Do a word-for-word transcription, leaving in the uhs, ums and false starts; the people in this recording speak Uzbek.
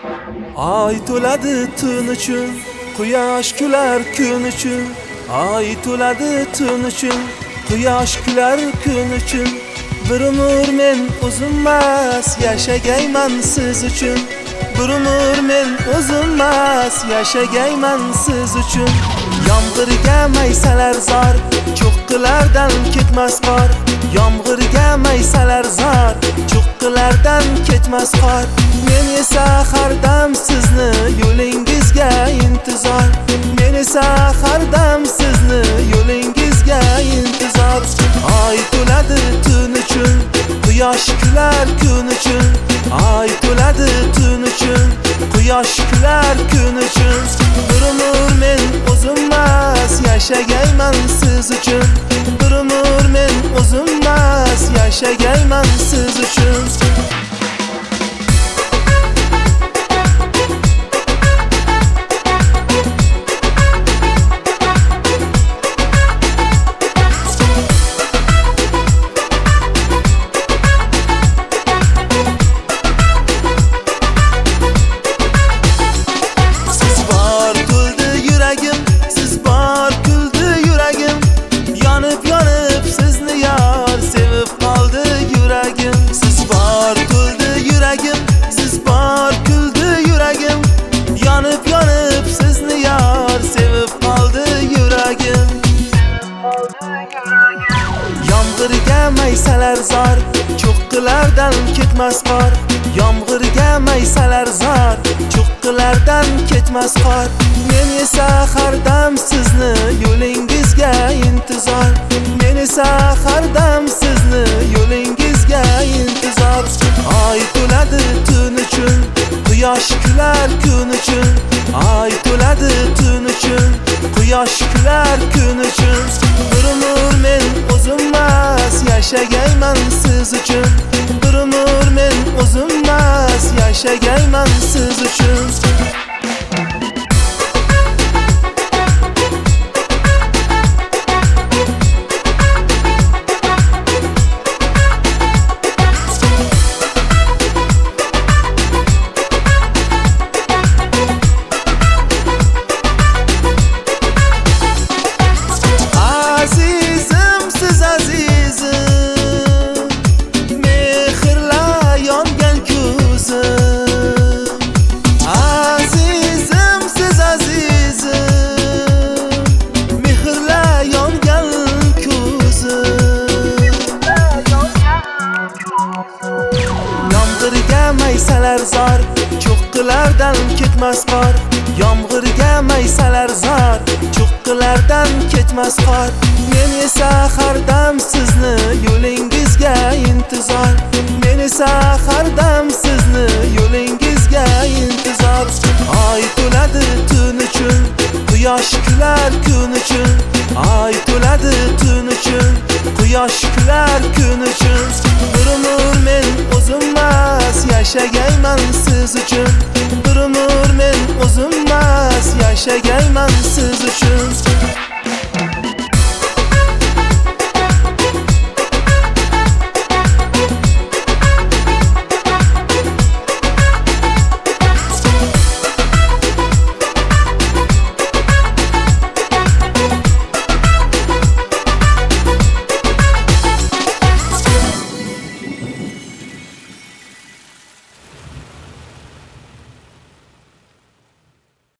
Ay to'ladi tun uchun, quyosh kular kun uchun. Ay to'ladi tun uchun, quyosh kular kun uchun. Bir umr men o'zimmas yashagayman siz uchun. Bir umr men o'zimmas yashagayman siz uchun. Yomg'irga maysalar zor, cho'qqilardan ketmas qor. Yomg'irga maysalar zor, cho'qqilardan ketmas qor. Men esa har dam sizni yo'lingizga intizor. Men esa har dam sizni yo'lingizga intizor. Ay to'ladi tun uchun, quyosh kular kun uchun. Ay to'ladi tun uchun, quyosh kular kun uchun. Bir umr men o'zimmas yashagayman siz uchun. Bir umr men o'zimmas yashagayman siz uchun. Yomg'irga maysalar zor, cho'qqilardan ketmas qor. Yomg'irga maysalar zor, cho'qqilardan ketmas qor. Men esa har dam sizni yo'lingizga intizor. Men esa har dam sizni yo'lingizga intizor. Ay to'ladi tun uchun, quyosh kular kun uchun. Ay to'ladi tun uchun, quyosh kular kun uchun. Bir umr men o'zimmas yashagayman siz uchun. Bir umr men o'zimmas yashagayman siz uchun. Yomg'irga maysalar zor, cho'qqilardan ketmas qor. Yomg'irga maysalar zor, cho'qqilardan ketmas qor. Men esa har dam sizni yo'lingizga intizor. Men esa har dam sizni yo'lingizga intizor. Ay to'ladi tun uchun, quyosh kular kun uchun. Ay to'ladi tun uchun, quyosh kular kun uchun. Bir umr men o'zimmas yashagayman siz uchun. Bir umr men o'zimmas yashagayman siz uchun.